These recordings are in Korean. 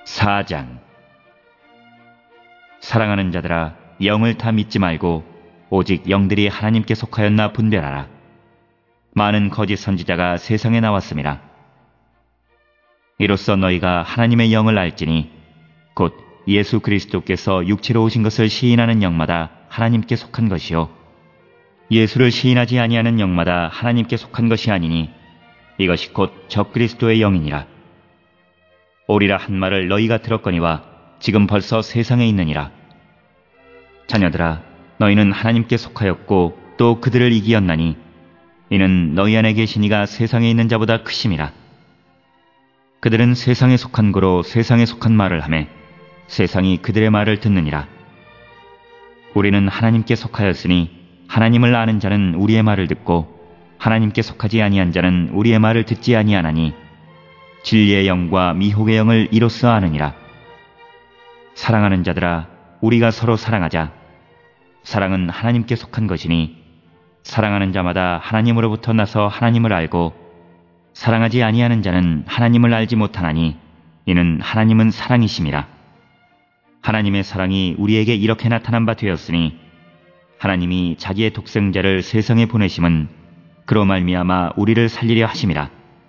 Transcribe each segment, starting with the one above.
4장. 사랑하는 자들아, 영을 다 믿지 말고 오직 영들이 하나님께 속하였나 분별하라. 많은 거짓 선지자가 세상에 나왔음이라. 이로써 너희가 하나님의 영을 알지니 곧 예수 그리스도께서 육체로 오신 것을 시인하는 영마다 하나님께 속한 것이요 예수를 시인하지 아니하는 영마다 하나님께 속한 것이 아니니 이것이 곧 적그리스도의 영이니라. 오리라 한 말을 너희가 들었거니와 지금 벌써 세상에 있느니라. 자녀들아, 너희는 하나님께 속하였고 또 그들을 이기었나니 이는 너희 안에 계신 이가 세상에 있는 자보다 크심이라. 그들은 세상에 속한 고로 세상에 속한 말을 하매 세상이 그들의 말을 듣느니라. 우리는 하나님께 속하였으니 하나님을 아는 자는 우리의 말을 듣고 하나님께 속하지 아니한 자는 우리의 말을 듣지 아니하나니 진리의 영과 미혹의 영을 이로써 아느니라. 사랑하는 자들아, 우리가 서로 사랑하자. 사랑은 하나님께 속한 것이니 사랑하는 자마다 하나님으로부터 나서 하나님을 알고 사랑하지 아니하는 자는 하나님을 알지 못하나니 이는 하나님은 사랑이심이라. 하나님의 사랑이 우리에게 이렇게 나타난 바 되었으니 하나님이 자기의 독생자를 세상에 보내심은 그로 말미암아 우리를 살리려 하심이라.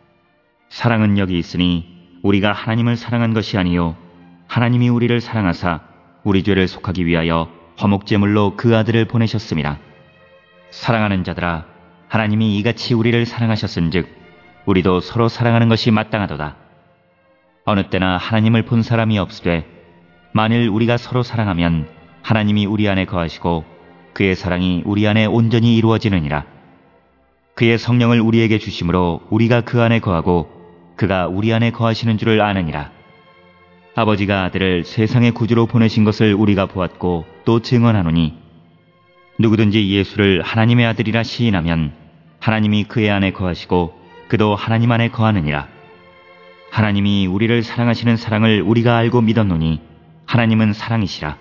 사랑은 여기 있으니 우리가 하나님을 사랑한 것이 아니요 하나님이 우리를 사랑하사 우리 죄를 속하기 위하여 화목제물로 그 아들을 보내셨음이라. 사랑하는 자들아, 하나님이 이같이 우리를 사랑하셨은즉 우리도 서로 사랑하는 것이 마땅하도다. 어느 때나 하나님을 본 사람이 없으되 만일 우리가 서로 사랑하면 하나님이 우리 안에 거하시고 그의 사랑이 우리 안에 온전히 이루어지느니라. 그의 성령을 우리에게 주심으로 우리가 그 안에 거하고 그가 우리 안에 거하시는 줄을 아느니라. 아버지가 아들을 세상의 구주로 보내신 것을 우리가 보았고 또 증언하노니 누구든지 예수를 하나님의 아들이라 시인하면 하나님이 그의 안에 거하시고 그도 하나님 안에 거하느니라. 하나님이 우리를 사랑하시는 사랑을 우리가 알고 믿었노니 하나님은 사랑이시라.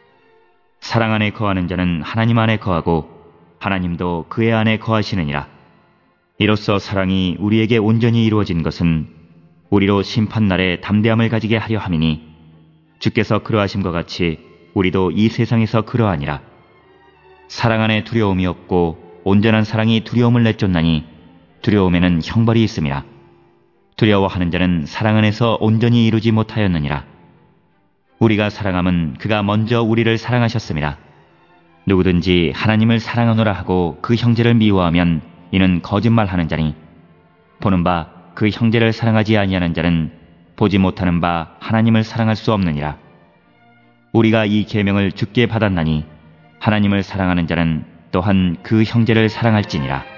사랑 안에 거하는 자는 하나님 안에 거하고 하나님도 그의 안에 거하시느니라. 이로써 사랑이 우리에게 온전히 이루어진 것은 우리로 심판날에 담대함을 가지게 하려 함이니 주께서 그러하심과 같이 우리도 이 세상에서 그러하니라. 사랑 안에 두려움이 없고 온전한 사랑이 두려움을 내쫓나니 두려움에는 형벌이 있음이라. 두려워하는 자는 사랑 안에서 온전히 이루지 못하였느니라. 우리가 사랑함은 그가 먼저 우리를 사랑하셨음이라. 누구든지 하나님을 사랑하노라 하고 그 형제를 미워하면 이는 거짓말하는 자니 보는 바 그 형제를 사랑하지 아니하는 자는 보지 못하는 바 하나님을 사랑할 수 없느니라. 우리가 이 계명을 주께 받았나니 하나님을 사랑하는 자는 또한 그 형제를 사랑할지니라.